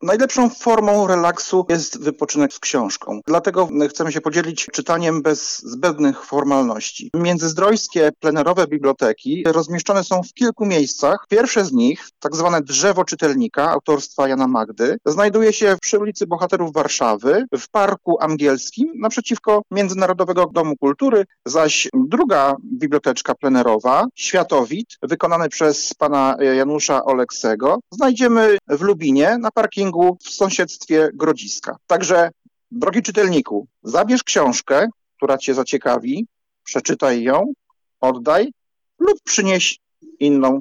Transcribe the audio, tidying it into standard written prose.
Najlepszą formą relaksu jest wypoczynek z książką. Dlatego chcemy się podzielić czytaniem bez zbędnych formalności. Międzyzdrojskie, plenerowe biblioteki rozmieszczone są w kilku miejscach. Pierwsze z nich, tak zwane Drzewo Czytelnika autorstwa Jana Magdy, znajduje się przy ulicy Bohaterów Warszawy, w Parku Angielskim, naprzeciwko Międzynarodowego Domu Kultury, zaś druga biblioteczka plenerowa, Światowid, wykonany przez pana Janusza Oleksego, znajdziemy w Lubinie na parkingu w sąsiedztwie Grodziska. Także, drogi czytelniku, zabierz książkę, która cię zaciekawi, przeczytaj ją, oddaj lub przynieś inną